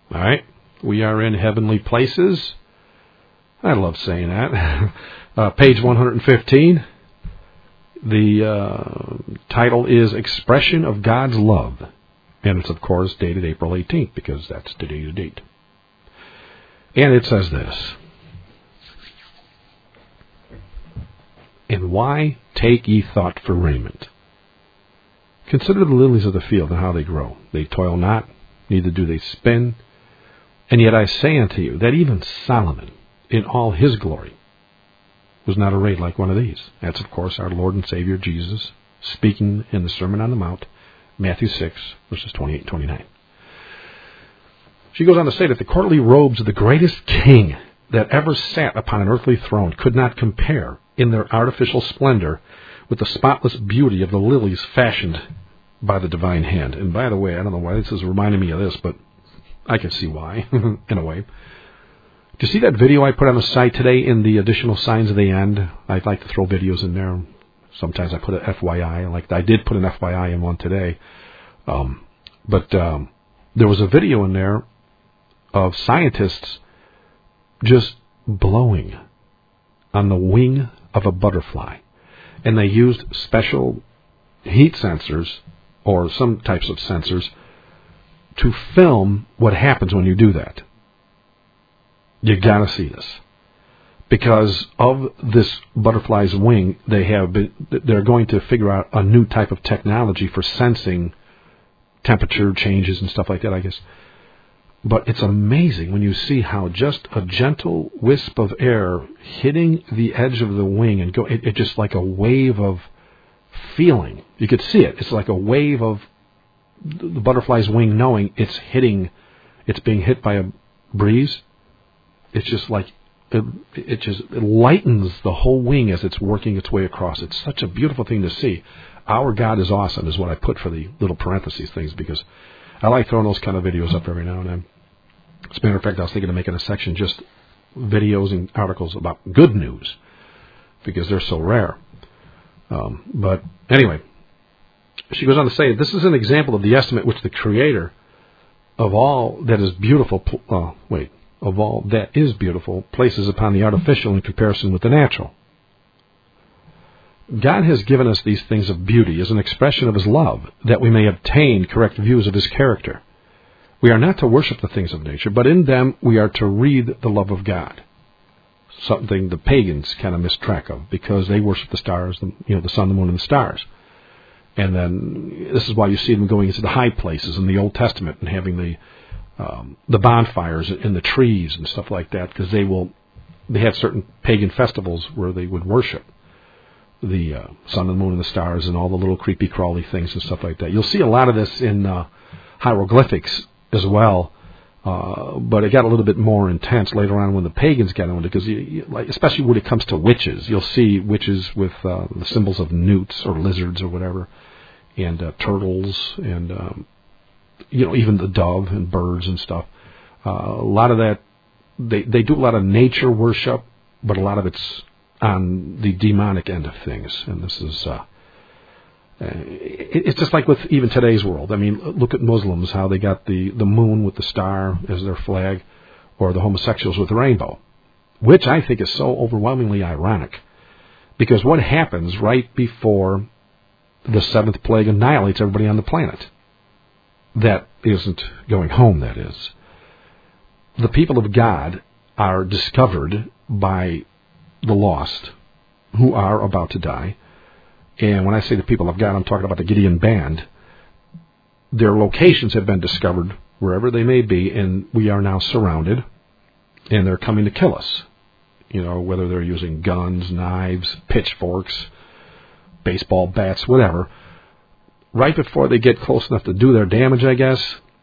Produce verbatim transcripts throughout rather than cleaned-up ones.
All right? We are in heavenly places. I love saying that. uh, page one hundred fifteen. The uh, title is Expression of God's Love. And it's, of course, dated April eighteenth, because that's today's date. And it says this. And why take ye thought for raiment? Consider the lilies of the field and how they grow. They toil not, neither do they spin. And yet I say unto you that even Solomon, in all his glory, was not arrayed like one of these. That's, of course, our Lord and Savior Jesus, speaking in the Sermon on the Mount, Matthew six, verses twenty-eight and twenty-nine. She goes on to say that the courtly robes of the greatest king that ever sat upon an earthly throne could not compare in their artificial splendor with the spotless beauty of the lilies fashioned by the divine hand. And by the way, I don't know why this is reminding me of this, but I can see why, in a way. Do you see that video I put on the site today in the additional signs of the end? I'd like to throw videos in there. Sometimes I put an F Y I. Like I did put an F Y I in one today. Um, but um, there was a video in there of scientists just blowing on the wing of a butterfly. And they used special heat sensors or some types of sensors to film what happens when you do that. You gotta see this. Because of this butterfly's wing, they have been, they're going to figure out a new type of technology for sensing temperature changes and stuff like that, I guess. But it's amazing when you see how just a gentle wisp of air hitting the edge of the wing and go, it, it just like a wave of feeling. You could see it. It's like a wave of the butterfly's wing knowing it's hitting, it's being hit by a breeze. It's just like, it, it just it lightens the whole wing as it's working its way across. It's such a beautiful thing to see. Our God is awesome is what I put for the little parentheses things, because I like throwing those kind of videos up every now and then. As a matter of fact, I was thinking of making a section just videos and articles about good news, because they're so rare. Um, but anyway, she goes on to say, this is an example of the estimate which the Creator of all that is beautiful, uh, wait, of all that is beautiful, places upon the artificial in comparison with the natural. God has given us these things of beauty as an expression of His love, that we may obtain correct views of His character. We are not to worship the things of nature, but in them we are to read the love of God. Something the pagans kind of miss track of, because they worship the stars, you know, the sun, the moon, and the stars. And then this is why you see them going into the high places in the Old Testament and having the um, the bonfires in the trees and stuff like that, because they will they had certain pagan festivals where they would worship the uh, sun, the moon, and the stars, and all the little creepy crawly things and stuff like that. You'll see a lot of this in uh, hieroglyphics as well, uh, but it got a little bit more intense later on when the pagans got into it, because you, you, like, especially when it comes to witches, you'll see witches with uh, the symbols of newts or lizards or whatever, and uh, turtles, and um, you know, even the dove and birds and stuff. Uh, a lot of that, they they do a lot of nature worship, but a lot of it's on the demonic end of things, and this is uh, it's just like with even today's world. I mean, look at Muslims, how they got the, the moon with the star as their flag, or the homosexuals with the rainbow, which I think is so overwhelmingly ironic, because what happens right before the seventh plague annihilates everybody on the planet? That isn't going home, that is. The people of God are discovered by the lost, who are about to die. And when I say the people of God, I'm talking about the Gideon band. Their locations have been discovered, wherever they may be, and we are now surrounded, and they're coming to kill us. You know, whether they're using guns, knives, pitchforks, baseball bats, whatever. Right before they get close enough to do their damage, I guess,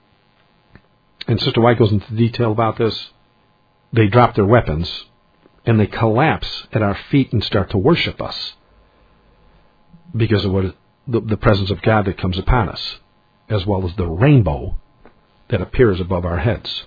and Sister White goes into detail about this, they drop their weapons, and they collapse at our feet and start to worship us, because of what the, the presence of God that comes upon us, as well as the rainbow that appears above our heads.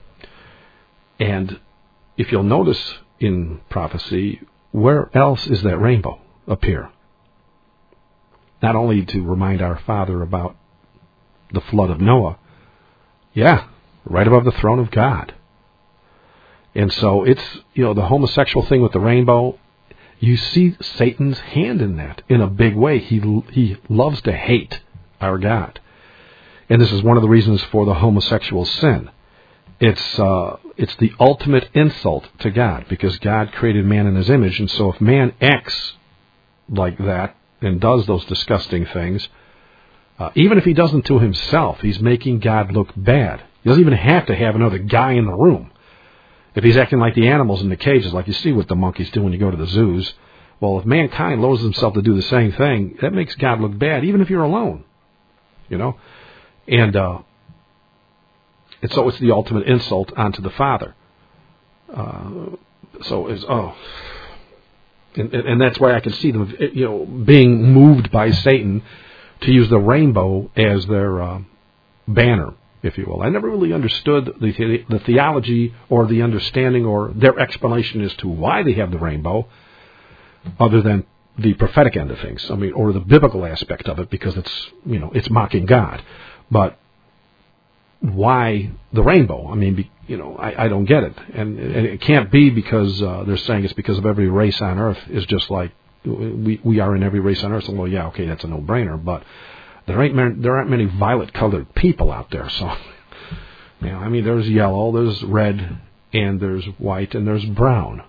And if you'll notice in prophecy, where else is that rainbow appear? Not only to remind our Father about the flood of Noah, yeah, right above the throne of God. And so it's, you know, the homosexual thing with the rainbow, you see Satan's hand in that in a big way. He he loves to hate our God. And this is one of the reasons for the homosexual sin. It's uh, it's the ultimate insult to God, because God created man in his image. And so if man acts like that and does those disgusting things, uh, even if he doesn't to himself, he's making God look bad. He doesn't even have to have another guy in the room. If he's acting like the animals in the cages, like you see what the monkeys do when you go to the zoos, well, if mankind lowers himself to do the same thing, that makes God look bad, even if you're alone. You know? And, uh, and so it's the ultimate insult onto the Father. Uh, so it's, oh. And, and that's why I can see them, you know, being moved by Satan to use the rainbow as their uh, banner, if you will. I never really understood the, the the theology or the understanding or their explanation as to why they have the rainbow, other than the prophetic end of things. I mean, or the biblical aspect of it, because it's, you know, it's mocking God. But why the rainbow? I mean, be, you know, I, I don't get it. And, and it can't be because uh, they're saying it's because of every race on earth is just like we we are in every race on earth. So, well, yeah, okay, that's a no-brainer. But there ain't many, there aren't many violet-colored people out there. So, you know, I mean, there's yellow, there's red, and there's white, and there's brown.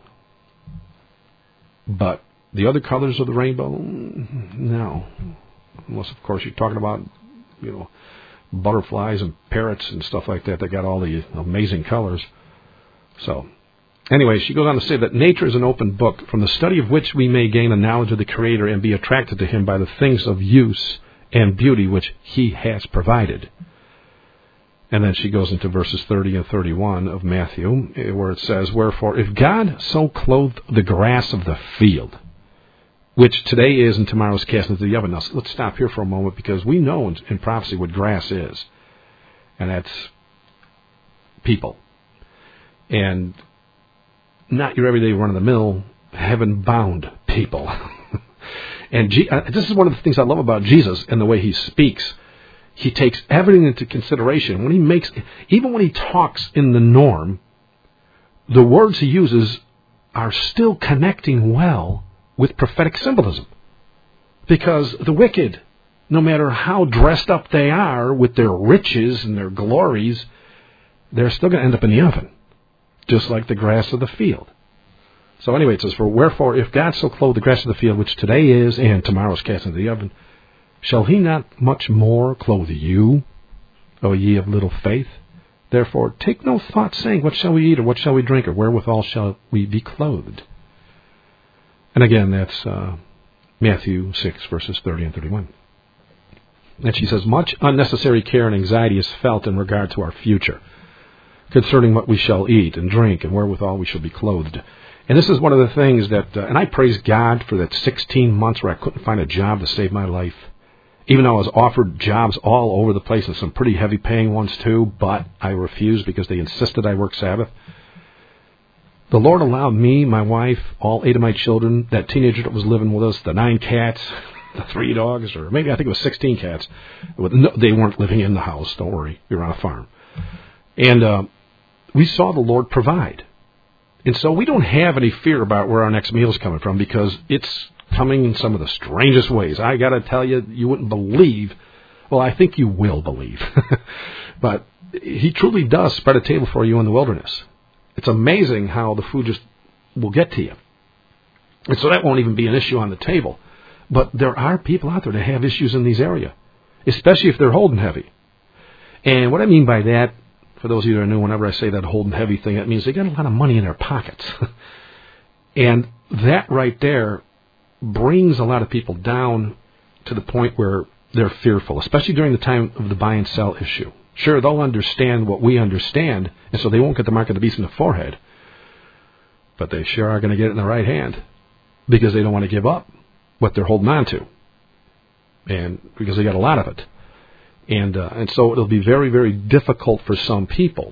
But the other colors of the rainbow, no. Unless, of course, you're talking about, you know, butterflies and parrots and stuff like that. They got all the amazing colors. So, anyway, she goes on to say that nature is an open book, from the study of which we may gain a knowledge of the Creator and be attracted to Him by the things of use and beauty which He has provided. And then she goes into verses thirty and thirty-one of Matthew, where it says, "Wherefore, if God so clothed the grass of the field, which today is and tomorrow is cast into the oven." Now, let's stop here for a moment, because we know in, in prophecy what grass is. And that's people. And not your everyday run-of-the-mill, heaven-bound people. And G- uh, this is one of the things I love about Jesus and the way He speaks. He takes everything into consideration. When He makes, even when He talks in the norm, the words He uses are still connecting well with prophetic symbolism. Because the wicked, no matter how dressed up they are with their riches and their glories, they're still going to end up in the oven, just like the grass of the field. So anyway, it says, "For wherefore, if God so clothe the grass of the field, which today is and tomorrow is cast into the oven, shall He not much more clothe you, O ye of little faith? Therefore take no thought, saying, What shall we eat, or what shall we drink, or wherewithal shall we be clothed?" And again, that's uh, Matthew six, verses thirty and thirty-one. And she says, "Much unnecessary care and anxiety is felt in regard to our future, concerning what we shall eat and drink, and wherewithal we shall be clothed." And this is one of the things that, uh, and I praise God for that sixteen months where I couldn't find a job to save my life. Even though I was offered jobs all over the place, and some pretty heavy paying ones too, but I refused because they insisted I work Sabbath. The Lord allowed me, my wife, all eight of my children, that teenager that was living with us, the nine cats, the three dogs, or maybe I think it was sixteen cats. They weren't living in the house, don't worry, we were on a farm. And uh, we saw the Lord provide. And so we don't have any fear about where our next meal is coming from, because it's coming in some of the strangest ways. I got to tell you, you wouldn't believe. Well, I think you will believe. But He truly does spread a table for you in the wilderness. It's amazing how the food just will get to you. And so that won't even be an issue on the table. But there are people out there that have issues in these areas, especially if they're holding heavy. And what I mean by that, for those of you that are new, whenever I say that holding heavy thing, that means they got a lot of money in their pockets. And that right there brings a lot of people down to the point where they're fearful, especially during the time of the buy and sell issue. Sure, they'll understand what we understand, and so they won't get the mark of the beast in the forehead. But they sure are going to get it in the right hand, because they don't want to give up what they're holding on to, and because they got a lot of it. And uh, and so it'll be very, very difficult for some people,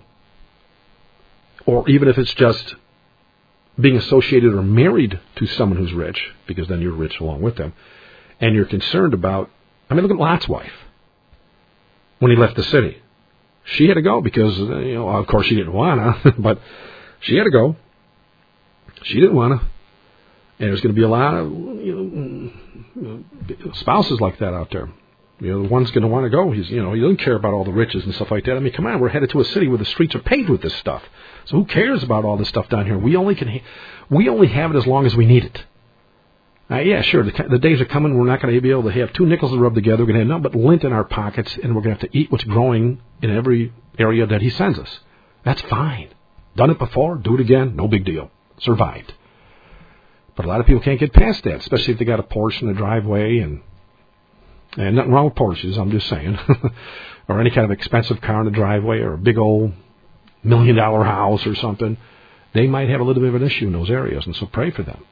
or even if it's just being associated or married to someone who's rich, because then you're rich along with them, and you're concerned about, I mean, look at Lot's wife when he left the city. she had to go because, you know, of course she didn't want to, but she had to go. She didn't want to. And there's going to be a lot of, you know, spouses like that out there. You know, the one's going to want to go. He's, you know, he doesn't care about all the riches and stuff like that. I mean, come on, we're headed to a city where the streets are paved with this stuff. So who cares about all this stuff down here? We only can, we only have it as long as we need it. Uh, yeah, sure, the, the days are coming. We're not going to be able to have two nickels to rub together. We're going to have nothing but lint in our pockets, and we're going to have to eat what's growing in every area that he sends us. That's fine. Done it before. Do it again. No big deal. Survived. But a lot of people can't get past that, especially if they got a Porsche in the driveway, and and nothing wrong with Porsches, I'm just saying, or any kind of expensive car in the driveway, or a big old million dollar house or something. They might have a little bit of an issue in those areas, and so pray for them.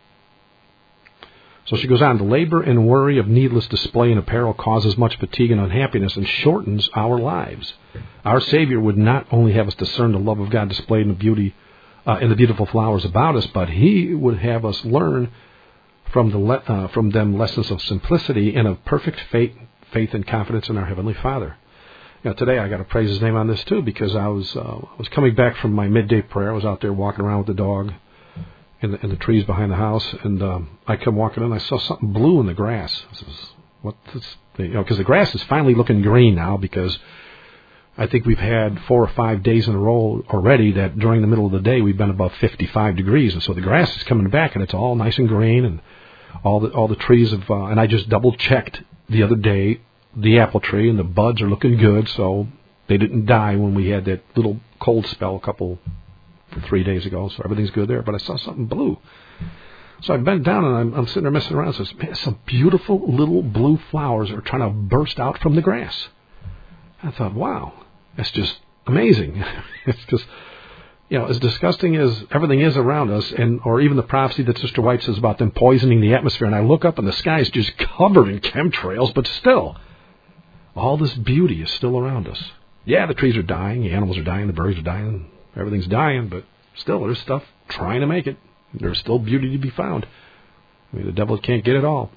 So she goes on, the labor and worry of needless display and apparel causes much fatigue and unhappiness and shortens our lives. Our Savior would not only have us discern the love of God displayed in the beauty Uh, in the beautiful flowers about us, but he would have us learn from the le- uh, from them lessons of simplicity and of perfect faith, faith and confidence in our Heavenly Father. You know, today I got to praise His name on this too, because I was uh, I was coming back from my midday prayer. I was out there walking around with the dog in the, in the trees behind the house, and um, I come walking in. I saw something blue in the grass. I says, "What this?" You know, because the grass is finally looking green now, because I think we've had four or five days in a row already that during the middle of the day we've been above fifty-five degrees, and so the grass is coming back and it's all nice and green, and all the all the trees have. Uh, and I just double checked the other day the apple tree, and the buds are looking good, so they didn't die when we had that little cold spell a couple three days ago. So everything's good there. But I saw something blue, so I bent down and I'm, I'm sitting there messing around. So man, some beautiful little blue flowers are trying to burst out from the grass. I thought, wow. That's just amazing. It's just, you know, as disgusting as everything is around us, and or even the prophecy that Sister White says about them poisoning the atmosphere, and I look up and the sky is just covered in chemtrails, but still, all this beauty is still around us. Yeah, the trees are dying, the animals are dying, the birds are dying, everything's dying, but still there's stuff trying to make it. There's still beauty to be found. I mean, the devil can't get it all.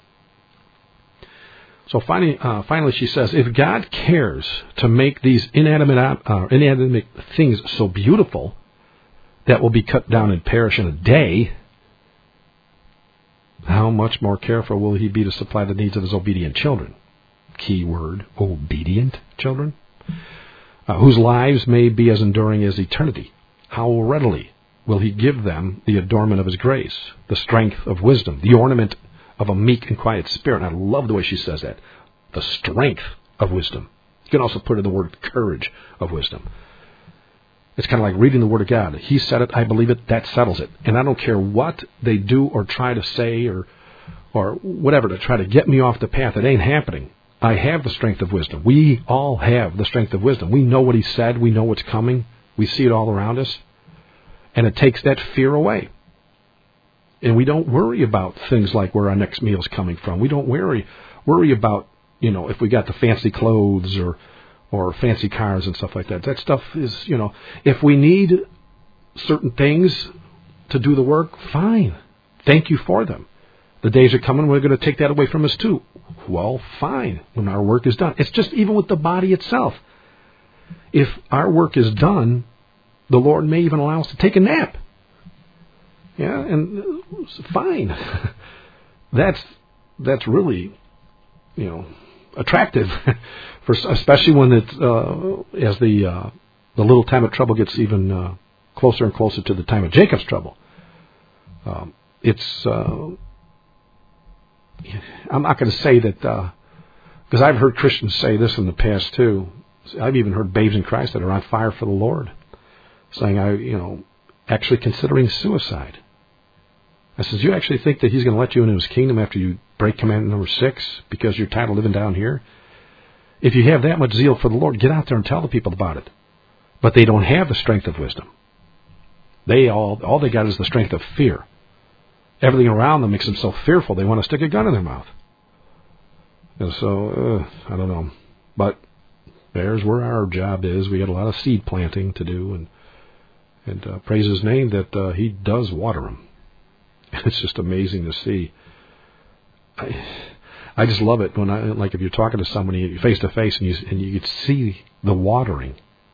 So finally, uh, finally, she says, if God cares to make these inanimate, uh, inanimate things so beautiful that will be cut down and perish in a day, how much more careful will He be to supply the needs of His obedient children? Key word, obedient children, uh, whose lives may be as enduring as eternity. How readily will He give them the adornment of His grace, the strength of wisdom, the ornament of a meek and quiet spirit. And I love the way she says that. The strength of wisdom. You can also put in the word courage of wisdom. It's kind of like reading the Word of God. He said it, I believe it, that settles it. And I don't care what they do or try to say or or whatever to try to get me off the path. It ain't happening. I have the strength of wisdom. We all have the strength of wisdom. We know what He said. We know what's coming. We see it all around us. And it takes that fear away. And we don't worry about things like where our next meal is coming from. We don't worry worry about, you know, if we got the fancy clothes or or fancy cars and stuff like that. That stuff is, you know, if we need certain things to do the work, fine. Thank you for them. The days are coming, we're going to take that away from us too. Well, fine, when our work is done. It's just even with the body itself. If our work is done, the Lord may even allow us to take a nap. Yeah, and fine. That's that's really, you know, attractive, for especially when it's uh, as the uh, the little time of trouble gets even uh, closer and closer to the time of Jacob's trouble. Um, it's uh, I'm not going to say that because uh, I've heard Christians say this in the past too. I've even heard babes in Christ that are on fire for the Lord, saying, "I, you know, actually considering suicide." I says, you actually think that He's going to let you into His kingdom after you break commandment number six because you're tired of living down here? If you have that much zeal for the Lord, get out there and tell the people about it. But they don't have the strength of wisdom. They all, all they got is the strength of fear. Everything around them makes them so fearful they want to stick a gun in their mouth. And so, uh, I don't know. But there's where our job is. We got a lot of seed planting to do, and and uh, praise His name that uh, He does water them. It's just amazing to see. I, I just love it when I like if you're talking to somebody face to face and you and you could see the watering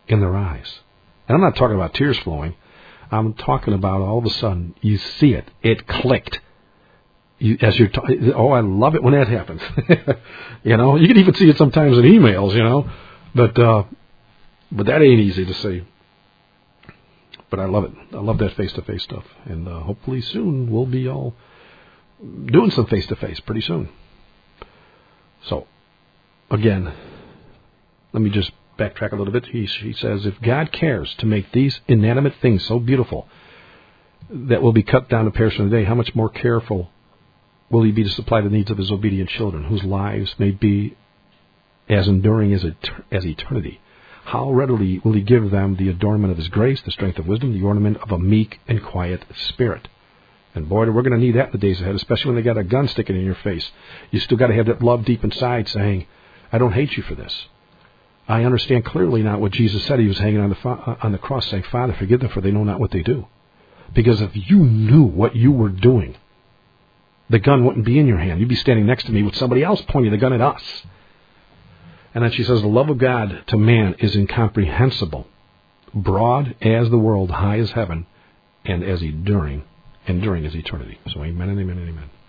in their eyes. And I'm not talking about tears flowing. I'm talking about all of a sudden you see it. It clicked. You, as you're ta- oh, I love it when that happens. You know, you can even see it sometimes in emails, you know. But uh, but that ain't easy to see. But I love it. I love that face-to-face stuff. And uh, hopefully soon we'll be all doing some face-to-face pretty soon. So, again, let me just backtrack a little bit. He, he says, if God cares to make these inanimate things so beautiful that will be cut down to perish in a day, how much more careful will he be to supply the needs of his obedient children, whose lives may be as enduring as, et- as eternity? How readily will he give them the adornment of his grace, the strength of wisdom, the ornament of a meek and quiet spirit? And boy, we're going to need that in the days ahead, especially when they got a gun sticking in your face. You still got to have that love deep inside saying, I don't hate you for this. I understand clearly now what Jesus said. He was hanging on the fa- on the cross saying, Father, forgive them, for they know not what they do. Because if you knew what you were doing, the gun wouldn't be in your hand. You'd be standing next to me with somebody else pointing the gun at us. And then she says, the love of God to man is incomprehensible, broad as the world, high as heaven, and as enduring, enduring as eternity. So amen and amen and amen.